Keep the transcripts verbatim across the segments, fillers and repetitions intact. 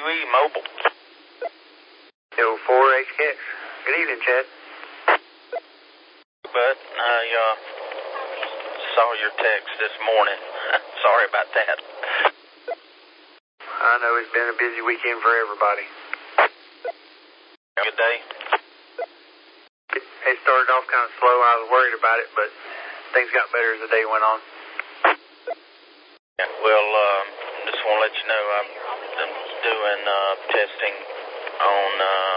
W E Mobile. Yo, four H K X. Good evening, Chad. But I uh, saw your text this morning. Sorry about that. I know it's been a busy weekend for everybody. Good day. It, it started off kind of slow. I was worried about it, but things got better as the day went on. Yeah, well, uh, just want to let you know I'm, I'm doing uh, testing on uh,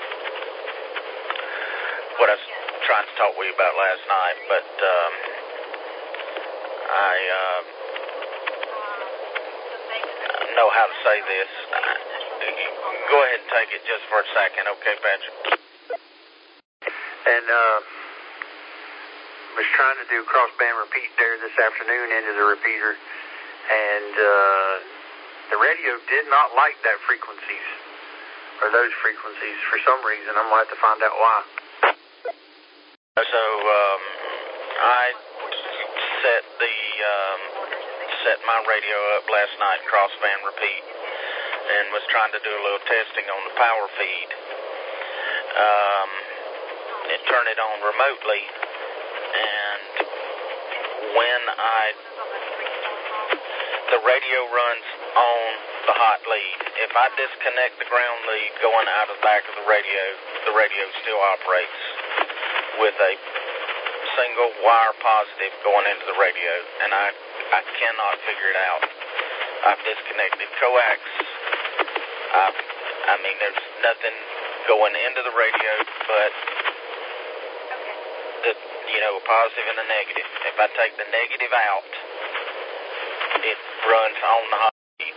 what I was trying to talk with you about last night, but um, I uh, know how to say this. Go ahead and take it just for a second, okay, Patrick? And uh, was trying to do crossband repeat there this afternoon into the repeater, and uh, the radio did not like that frequencies, or those frequencies for some reason. I'm going to have to find out why. So um, I set the um, set my radio up last night, crossband repeat, and was trying to do a little testing on the power feed. Um, and turn it on remotely, and when I the radio runs on the hot lead. If I disconnect the ground lead going out of the back of the radio, the radio still operates with a single wire positive going into the radio, and I, I cannot figure it out. I've disconnected coax. I've, I mean, there's nothing going into the radio but the, you know, a positive and a negative. If I take the negative out, it runs on the hot lead.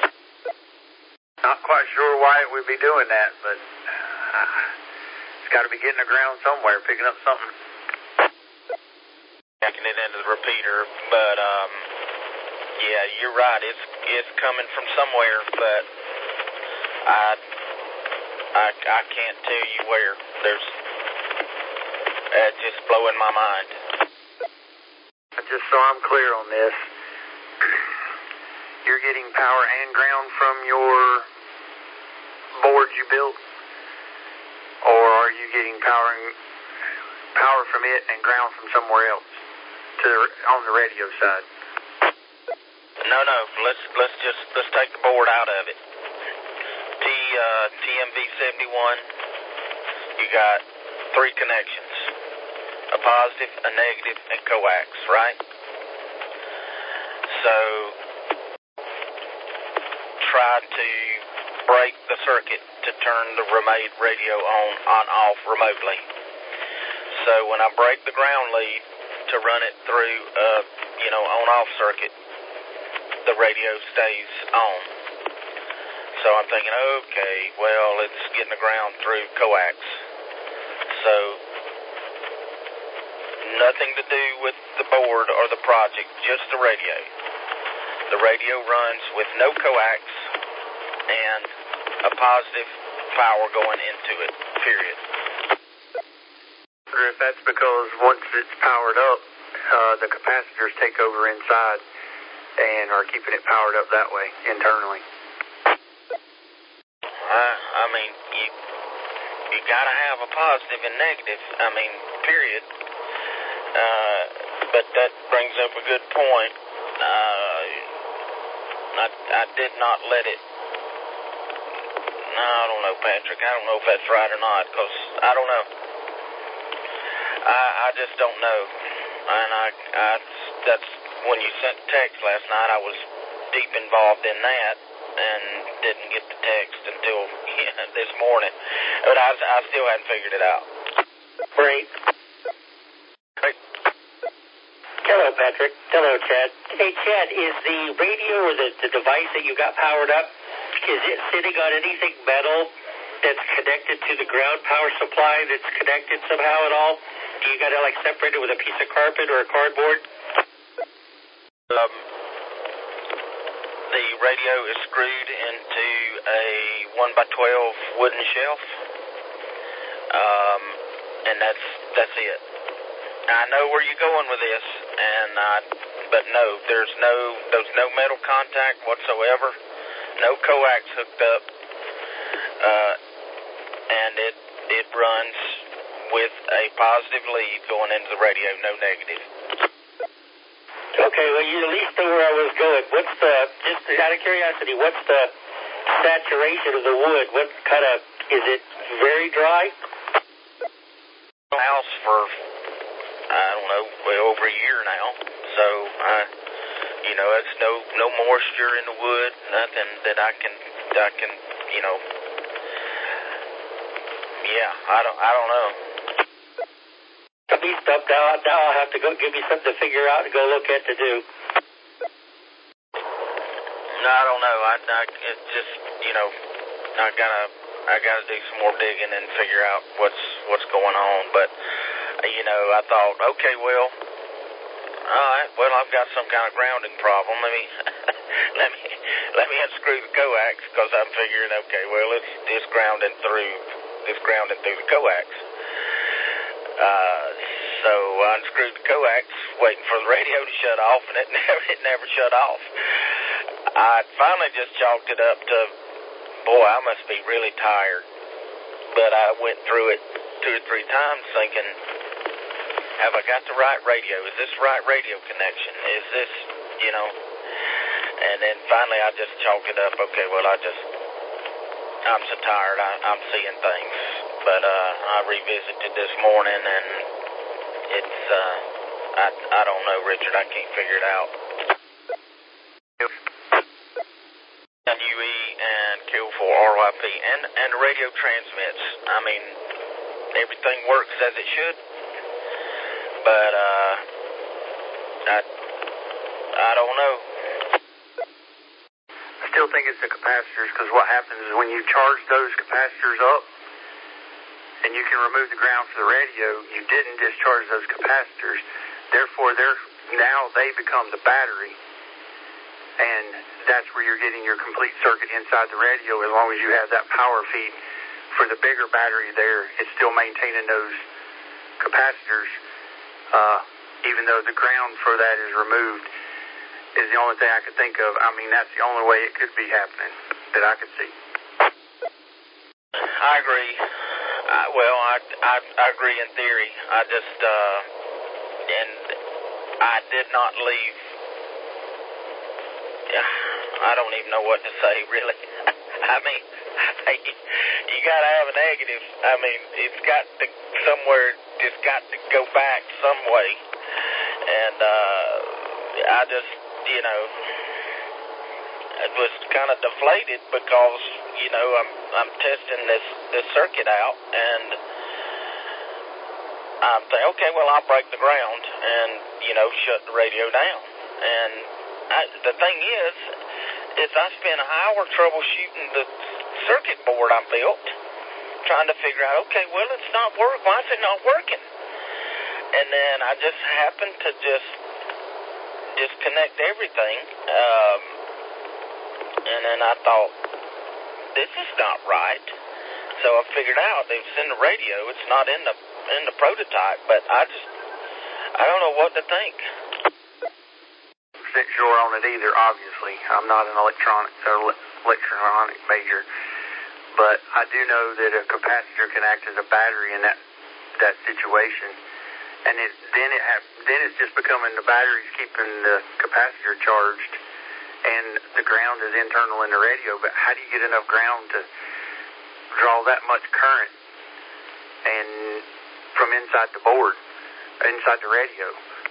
Not quite sure why it would be doing that, but uh, it's got to be getting the ground somewhere, picking up something. Backing it into the repeater, but um, yeah, you're right. It's it's coming from somewhere, but I I I can't tell you where. There's it's just blowing my mind. Just so I'm clear on this, you're getting power and ground from your board you built, or are you getting power and, power from it and ground from somewhere else to the, on the radio side? No, no. Let's let's just let's take the board out of it. T uh, T M V seventy-one. You got three connections: a positive, a negative, and coax. Right. So try to break the circuit to turn the remote radio on on off remotely. So when I break the ground lead to run it through a you know on off circuit, the radio stays on. So I'm thinking, okay, well, it's getting the ground through coax. So nothing to do with the board or the project, just the radio. The radio runs with no coax and a positive power going into it, period. Or if that's because once it's powered up, uh, the capacitors take over inside and are keeping it powered up that way, internally. Uh, I mean, you, you gotta have a positive and negative, I mean, period. Uh, but that brings up a good point. Uh, I, I did not let it, no, I don't know, Patrick, I don't know if that's right or not, because I don't know. I, I just don't know. And I, I, that's, when you sent text last night, I was deep involved in that and didn't get the text until yeah, this morning. But I, I still hadn't figured it out. Great. Great. Hello, Patrick. Hello, Chad. Hey, Chad, is the radio or the, the device that you got powered up, is it sitting on anything metal that's connected to the ground power supply that's connected somehow at all? Do you got to, like, separate it with a piece of carpet or a cardboard? Um, the radio is screwed into a one by twelve wooden shelf, um, and that's that's it. I know where you're going with this, and uh, but no, there's no there's no metal contact whatsoever no coax hooked up, uh, and it it runs with a positive lead going into the radio, no negative. Okay, well, you at least know where I was going. What's the, just out of curiosity, what's the saturation of the wood? What kind of, is it very dry? House for, I don't know, well, over a year now. So, uh, you know, it's no no moisture in the wood, nothing that I can, I can, you know, yeah, I don't, I don't know. I'll be stumped out. Now I'll have to go give me something to figure out and go look at to do. No, I don't know. I, I it just, you know, I gotta, I gotta do some more digging and figure out what's what's going on. But, you know, I thought, okay, well, all right, well, I've got some kind of grounding problem. Let me, let me, let me unscrew the coax because I'm figuring, okay, well, it's it's grounding through, it's grounding through the coax. Uh, so I unscrewed the coax, waiting for the radio to shut off, and it never, it never shut off. I finally just chalked it up to, boy, I must be really tired. But I went through it two or three times thinking, have I got the right radio? Is this the right radio connection? Is this, you know? And then finally I just chalked it up, okay, well, I just, I'm so tired, I, I'm seeing things. But uh, I revisited this morning, and it's, uh, I, I don't know, Richard, I can't figure it out. W E and Q four R Y P, and, and the radio transmits. I mean, everything works as it should, but uh, I, I don't know. I still think it's the capacitors, because what happens is when you charge those capacitors up, and you can remove the ground for the radio, you didn't discharge those capacitors. Therefore, they're, now they become the battery. And that's where you're getting your complete circuit inside the radio. As long as you have that power feed for the bigger battery there, it's still maintaining those capacitors, uh, even though the ground for that is removed, is the only thing I could think of. I mean, that's the only way it could be happening that I could see. I agree. I, well, I, I, I agree in theory. I just, uh, and I did not leave, I don't even know what to say, really. I mean, you got to have a negative. I mean, it's got to, somewhere, it's got to go back some way. And, uh, I just, you know, it was kind of deflated because, you know, I'm I'm testing this, this circuit out, and I'm thinking, okay, well, I'll break the ground and, you know, shut the radio down. And I, the thing is, is I spent an hour troubleshooting the circuit board I built, trying to figure out, okay, well, it's not working. Why is it not working? And then I just happened to just disconnect everything. Um, and then I thought, this is not right. So I figured out it's in the radio. It's not in the in the prototype. But I just, I don't know what to think. Not sure on it either, obviously. I'm not an electronic uh, electronic major, but I do know that a capacitor can act as a battery in that that situation, and it, then it have, then it's just becoming the battery's keeping the capacitor charged, and the ground is internal in the radio. But how do you get enough ground to draw that much current and from inside the board, inside the radio?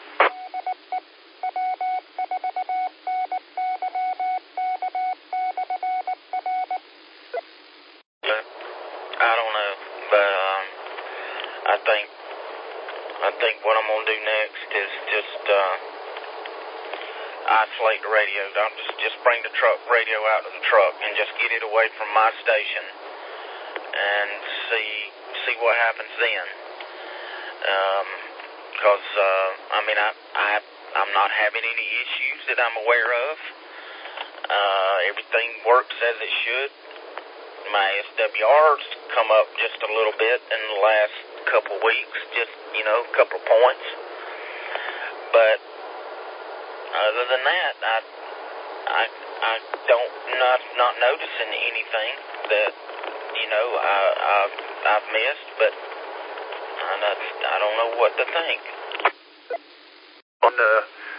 I don't know, but um, I think I think what I'm gonna do next is just uh, isolate the radio. Don't just just bring the truck radio out of the truck and just get it away from my station and see see what happens then. Um, because uh, I mean I I I'm not having any issues that I'm aware of. Uh, everything works as it should. My S W R's come up just a little bit in the last couple weeks, just, you know, a couple of points. But other than that, I, I, I I don't not not noticing anything that you know I I've, I've missed, but I not, I don't know what to think. On the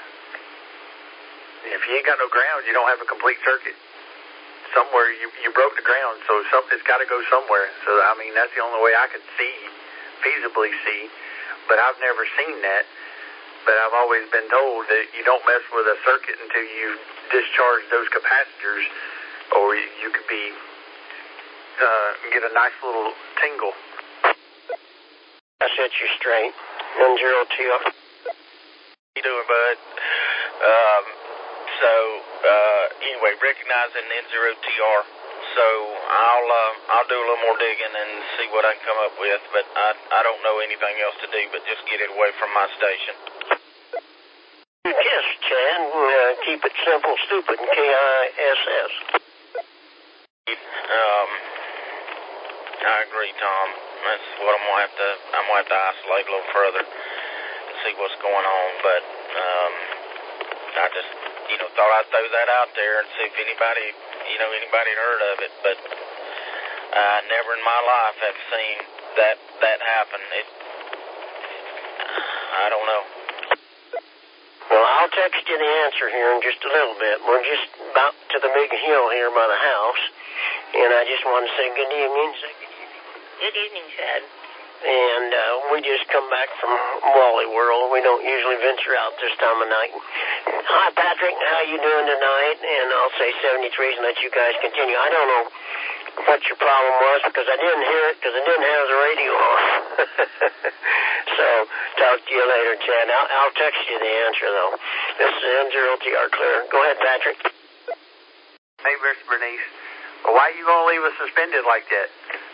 if you ain't got no ground, you don't have a complete circuit. Somewhere you you broke the ground, so something's got to go somewhere. So I mean that's the only way I could see, feasibly see. But I've never seen that. But I've always been told that you don't mess with a circuit until you discharge those capacitors, or you, you could be uh, get a nice little tingle. I set you straight. N zero T R. How you doing, bud? Um, so uh, anyway, recognizing N zero T R. So I'll uh, I'll do a little more digging and see what I can come up with. But I I don't know anything else to do but just get it away from my station. Yes, Chad. Uh, keep it simple, stupid. K I S S. Um, I agree, Tom. That's what I'm gonna have to. I'm gonna have to isolate a little further and see what's going on. But um, I just, you know, thought I'd throw that out there and see if anybody, you know, anybody had heard of it. But I never in my life have seen that that happen. It. I don't know. Well, I'll text you the answer here in just a little bit. We're just about to the big hill here by the house, and I just want to say good evening. Good evening, Chad. And uh, we just come back from Wally World. We don't usually venture out this time of night. Hi, Patrick. How you doing tonight? And I'll say seventy-three and let you guys continue. I don't know what your problem was because I didn't hear it because I didn't have the radio on. So, talk to you later, Chad. I'll, I'll text you the answer, though. This is N zero T R clear. Go ahead, Patrick. Hey, Miss Bernice. Well, why are you going to leave us suspended like that?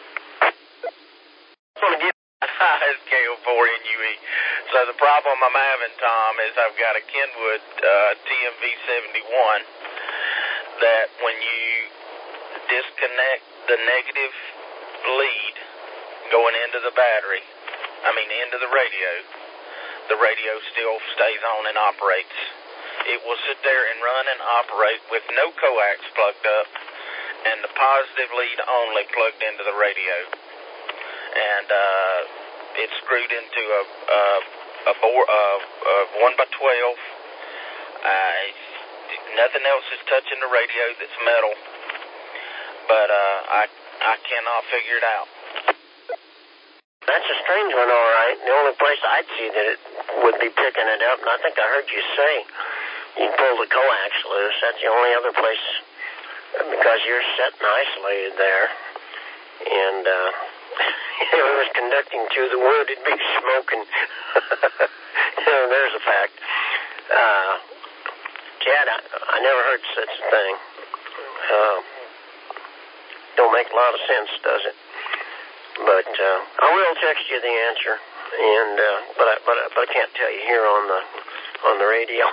It's K O four N U E. So the problem I'm having, Tom, is I've got a Kenwood uh, T M V seventy-one that when you disconnect the negative lead going into the battery, I mean into the radio, the radio still stays on and operates. It will sit there and run and operate with no coax plugged up and the positive lead only plugged into the radio. And uh, it's screwed into a a, a, board, a, a one by twelve. Uh, nothing else is touching the radio that's metal. But uh, I I cannot figure it out. That's a strange one, all right. The only place I'd see that it would be picking it up, and I think I heard you say you pull the coax loose. That's the only other place because you're set and isolated there. And uh, if it was conducting through the wood, it'd be smoking. You know, there's a fact. Uh, Chad, I, I never heard such a thing. Uh, don't make a lot of sense, does it? But uh, I will text you the answer, and uh, but I but I, but I can't tell you here on the on the radio.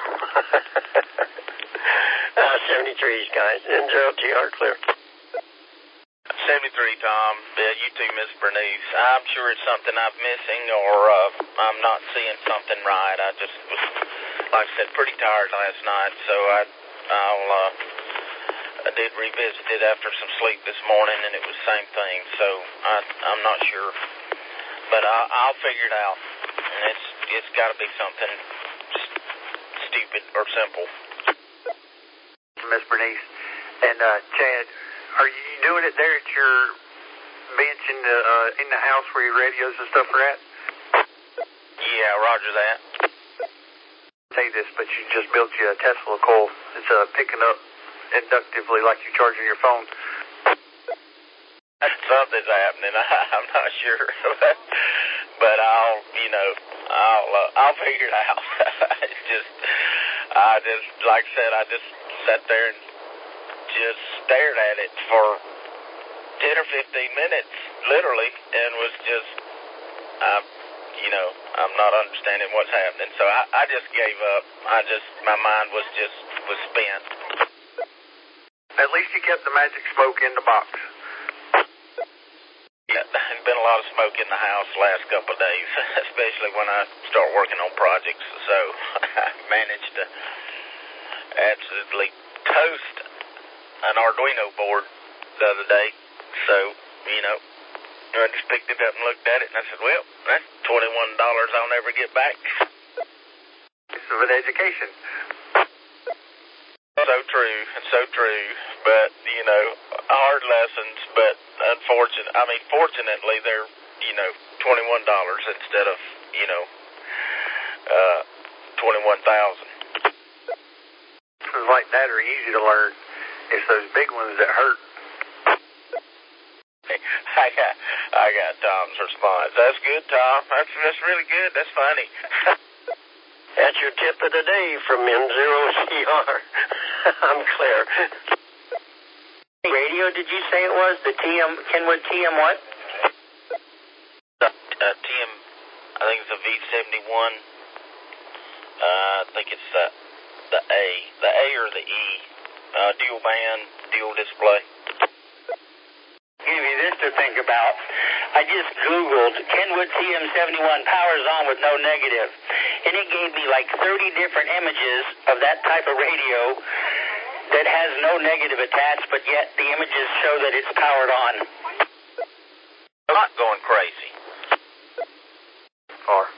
uh, seventy-threes, guys. N zero T R clear. seventy-three, Tom. Yeah, you too, Miss Bernice. I'm sure it's something I'm missing, or uh, I'm not seeing something right. I just was, like I said, pretty tired last night, so I I'll. Uh, I did revisit it after some sleep this morning, and it was the same thing. So I, I'm not sure, but I, I'll figure it out. And it's it's got to be something st- stupid or simple. Miss Bernice and uh, Chad, are you doing it there at your bench in the uh, in the house where your radios and stuff are at? Yeah, Roger that. Say this, but you just built you a Tesla coil. It's uh, picking up inductively like you're charging your phone. Something's happening. I, I'm not sure, but I'll, you know, I'll, uh, I'll figure it out. It's just, I just, like I said, I just sat there and just stared at it for ten or fifteen minutes, literally, and was just, um, you know, I'm not understanding what's happening. So I, I just gave up. I just, my mind was just was spent. At least you kept the magic smoke in the box. Yeah, there's been a lot of smoke in the house the last couple of days, especially when I start working on projects. So I managed to absolutely toast an Arduino board the other day. So, you know, I just picked it up and looked at it, and I said, well, that's twenty-one dollars I'll never get back. It's of an education. So true, so true. But, you know, hard lessons, but unfortunately, I mean, fortunately, they're, you know, twenty-one dollars instead of, you know, uh, twenty-one thousand dollars. Lessons like that are easy to learn. It's those big ones that hurt. I got, I got Tom's response. That's good, Tom. That's that's really good. That's funny. That's your tip of the day from M zero C R. I'm Claire. Radio, did you say it was? The T M, Kenwood T M what? Uh, uh, T M, I think it's a V seventy-one. Uh, I think it's the, the A. The A or the E. Uh, dual band, dual display. Give me this to think about. I just Googled Kenwood T M seventy-one powers on with no negative, and it gave me like thirty different images of that type of radio that has no negative attached, but yet the images show that it's powered on. I'm not going crazy. Or?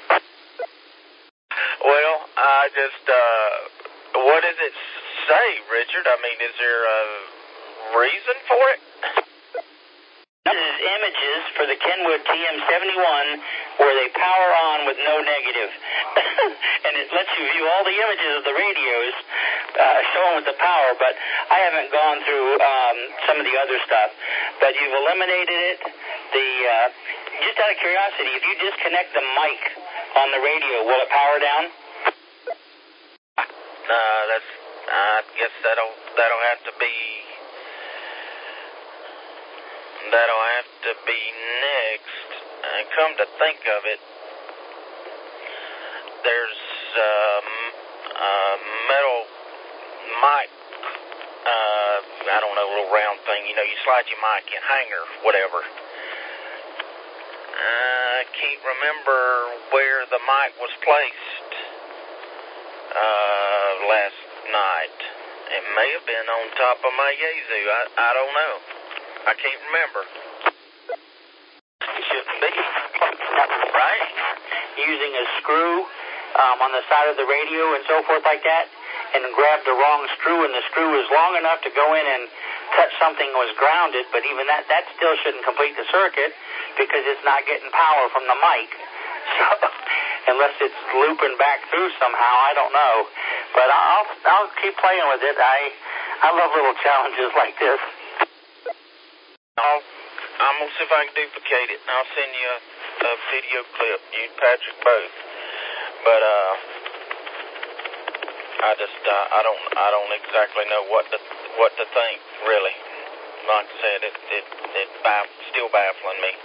Well, I just, uh, what does it say, Richard? I mean, is there a reason for it? This is images for the Kenwood T M seventy-one where they power on with no negative. And it lets you view all the images of the radios uh, showing with the power, but I haven't gone through um, some of the other stuff. But you've eliminated it. The uh, just out of curiosity, if you disconnect the mic on the radio, will it power down? Uh, that's, I guess that'll, that'll have to be... That'll have to be next. And come to think of it, there's um, a metal mic, uh, I don't know, a little round thing. You know, you slide your mic in, hanger, whatever. Uh, I can't remember where the mic was placed uh, last night. It may have been on top of my Yaesu. I, I don't know. I can't remember. It should be. Right? Using a screw um, on the side of the radio and so forth like that, and grab the wrong screw, and the screw was long enough to go in and touch something that was grounded, but even that, that still shouldn't complete the circuit because it's not getting power from the mic. So, unless it's looping back through somehow, I don't know. But I'll, I'll keep playing with it. I, I love little challenges like this. I'll, I'm going to see if I can duplicate it, and I'll send you a, a video clip, you and Patrick both. But, uh, I just, uh, I don't, I don't exactly know what to, what to think, really. Like I said, it, it, it baff, still baffling me.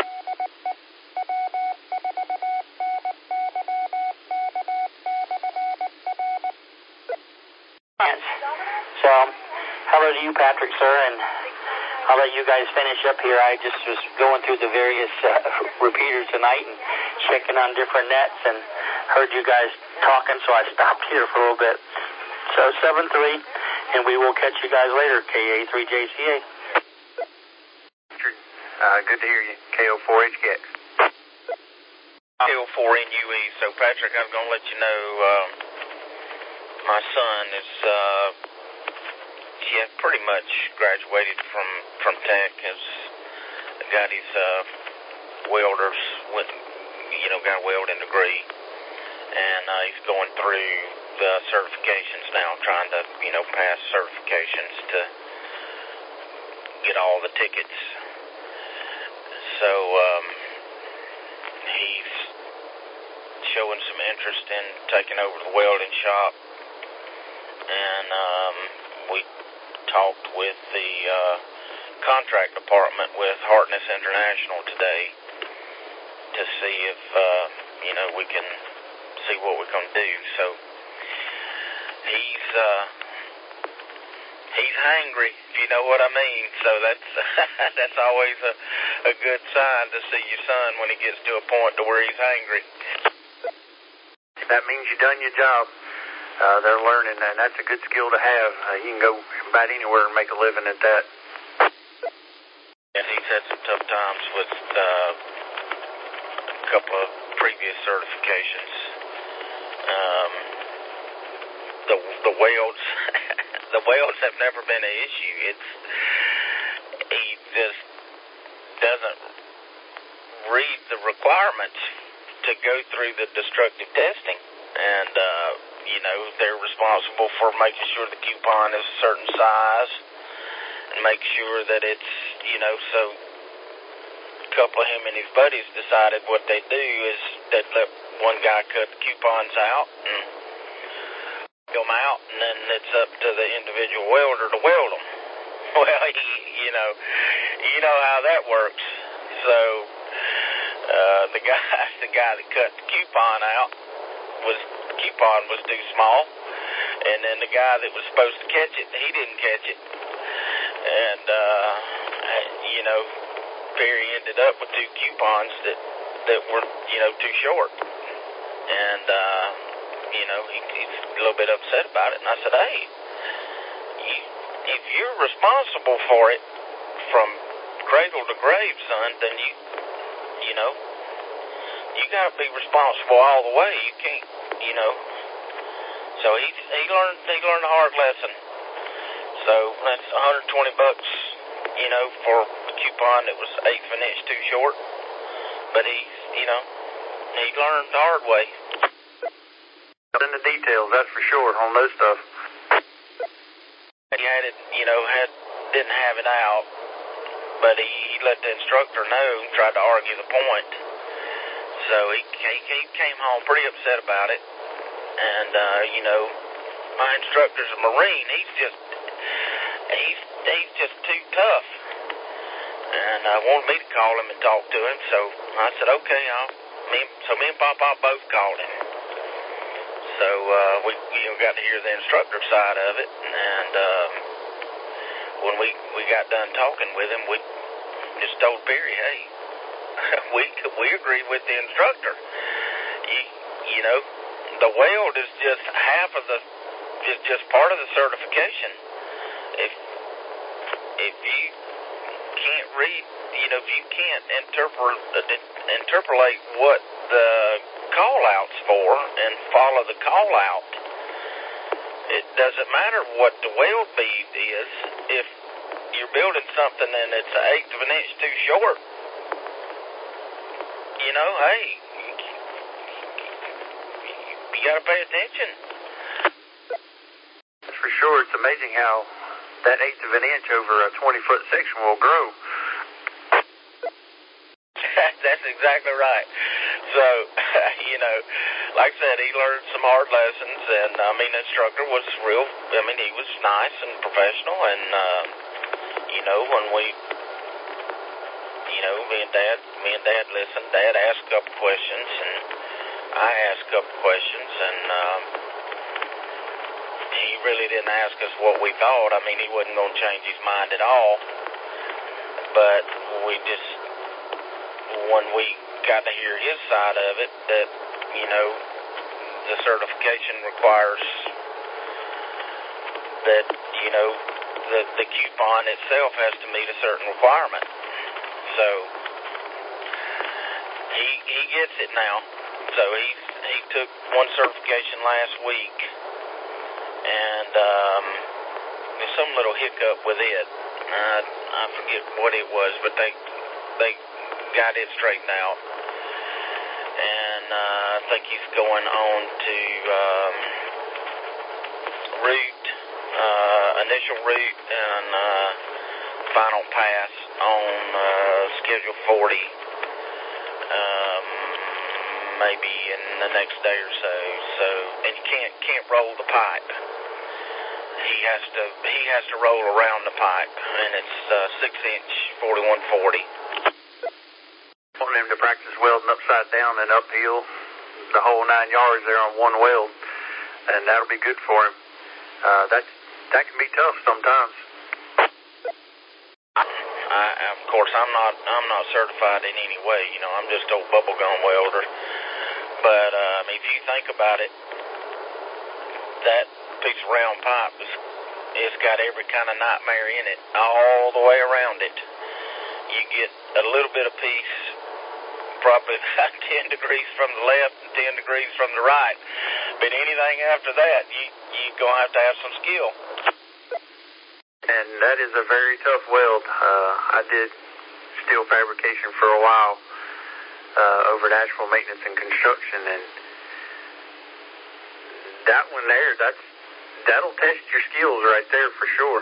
So, hello to you, Patrick, sir, and I'll let you guys finish up here. I just was going through the various uh, repeaters tonight and checking on different nets and heard you guys talking, so I stopped here for a little bit. So seven three, and we will catch you guys later, K A three J C A. Uh, good to hear you, K O four H K X. K O four N U E. So, Patrick, I'm going to let you know, uh, my son is, uh, yeah, pretty much graduated from, from Tech, has got his, uh, welder's, with, you know, got a welding degree, and, uh, he's going through the certifications now, trying to, you know, pass certifications to get all the tickets. So, um, he's showing some interest in taking over the welding shop, and, um, we talked with the uh, contract department with Hartness International today to see if, uh, you know, we can see what we can do. So he's uh, he's hangry, if you know what I mean. So that's that's always a, a good sign to see your son when he gets to a point to where he's hangry. That means you done your job. uh, they're learning, and that's a good skill to have. Uh, you can go about anywhere and make a living at that. And he's had some tough times with uh, a couple of previous certifications. Um, the the welds, the welds have never been an issue. It's he just doesn't read the requirements to go through the destructive testing, and uh, you know they're responsible for making sure the coupon is a certain size and make sure that it's you know so. A couple of him and his buddies decided what they do is they'd let one guy cut the coupons out and go them out, and then it's up to the individual welder to weld them. Well, he, you know, you know how that works. So uh, the guy, the guy that cut the coupon out was coupon was too small, and then the guy that was supposed to catch it, he didn't catch it, and uh, you know. Perry ended up with two coupons that, that were, you know, too short. And, uh, you know, he, he's a little bit upset about it. And I said, hey, you, if you're responsible for it from cradle to grave, son, then you, you know, you got to be responsible all the way. You can't, you know. So he, he learned, he learned a hard lesson. So that's one hundred twenty bucks, you know, for coupon that was eighth of an inch too short, but he, you know, he learned the hard way. In the details, that's for sure, on those stuff. He had it, you know, had didn't have it out, but he, he let the instructor know and tried to argue the point. So he, he, he came home pretty upset about it, and, uh, you know, my instructor's a Marine. He's just, he's, he's just too tough. And uh, wanted me to call him and talk to him, so I said, okay, I'll, me, so me and Papa both called him. So uh, we you know, got to hear the instructor side of it, and uh, when we, we got done talking with him, we just told Perry, hey, we we agree with the instructor. You, you know, the weld is just half of the, just, just part of the certification. If, if you can't read, you know, if you can't interpret, uh, interpolate what the call-out's for and follow the call-out, it doesn't matter what the weld bead is. If you're building something and it's an eighth of an inch too short, you know, hey, you got to pay attention. For sure, it's amazing how that eighth of an inch over a twenty-foot section will grow. That's exactly right. So, you know, like I said, he learned some hard lessons, and, I mean, the instructor was real, I mean, he was nice and professional, and, uh, you know, when we, you know, me and Dad, me and Dad listened, Dad asked a couple questions, and I asked a couple questions, and, um, he really didn't ask us what we thought. I mean, he wasn't going to change his mind at all, but we just, when we got to hear his side of it, that, you know, the certification requires that, you know, the, the coupon itself has to meet a certain requirement. So, he he gets it now. So, he, he took one certification last week, and um, there's some little hiccup with it. Uh, I forget what it was, but they they got it straightened out. And uh, I think he's going on to um, route, uh, initial route, and uh, final pass on uh, Schedule forty, um, maybe in the next day or so. So, and you can't can't roll the pipe. He has to he has to roll around the pipe, and it's uh, six inch forty-one forty. Want him to practice welding upside down and uphill, the whole nine yards there on one weld, and that'll be good for him. Uh, that that can be tough sometimes. I, of course, I'm not I'm not certified in any way. You know, I'm just an old bubble gum welder. But um, if you think about it, that piece of round pipe is, it's got every kind of nightmare in it all the way around it. You get a little bit of peace, probably about ten degrees from the left and ten degrees from the right. But anything after that, you, you're going to have to have some skill. And that is a very tough weld. Uh, I did steel fabrication for a while uh, over at Asheville Maintenance and Construction, and that one there, that's that'll test your skills right there for sure.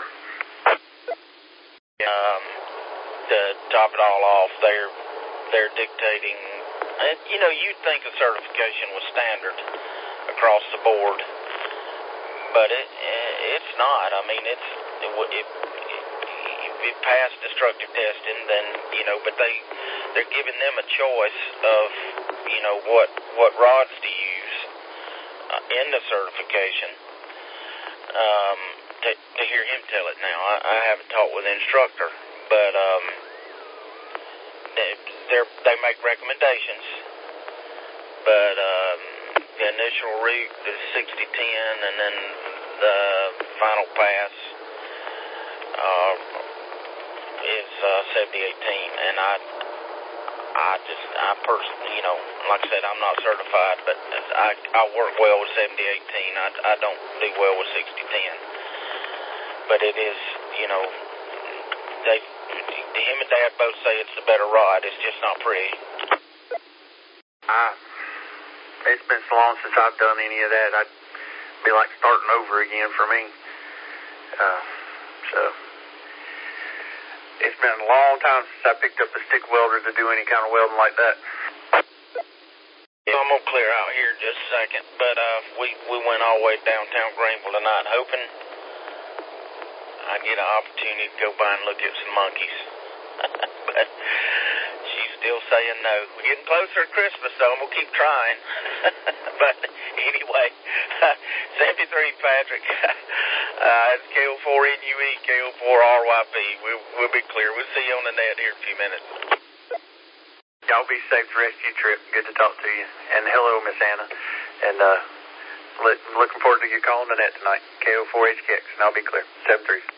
Um, to top it all off, they're they're dictating. You know, you'd think a certification was standard across the board, but it it's not. I mean, it's it, it, it, it passed destructive testing, then you know, but they they're giving them a choice of you know what what rods to use uh, in the certification. Um, to to hear him tell it now, I, I haven't talked with the instructor, but um, they they they make recommendations, but um, the initial route is sixty ten, and then the final pass uh, is uh, seventy eighteen, and I I just I personally, you know, like I said, I'm not certified, but I I work well with seventy eighteen. I I don't do well with sixty ten, but it is, you know, they him and Dad both say it's the better rod. It's just not pretty. Uh, it's been so long since I've done any of that. I'd be like starting over again for me. Uh, so it's been a long time since I picked up a stick welder to do any kind of welding like that. So I'm gonna clear out here in just a second, but uh, we we went all the way downtown Greenville tonight, hoping I'd get an opportunity to go by and look at some monkeys. But she's still saying no. We're getting closer to Christmas, so I'm gonna keep trying. But anyway, seventy-three Patrick. Uh, it's K O four N U E, K O four R Y P. We'll, we'll be clear. We'll see you on the net here in a few minutes. Y'all be safe the rest of your trip. Good to talk to you. And hello, Miss Anna. And uh, let, looking forward to your call on the net tonight. K O four H K X, and I'll be clear. seven three.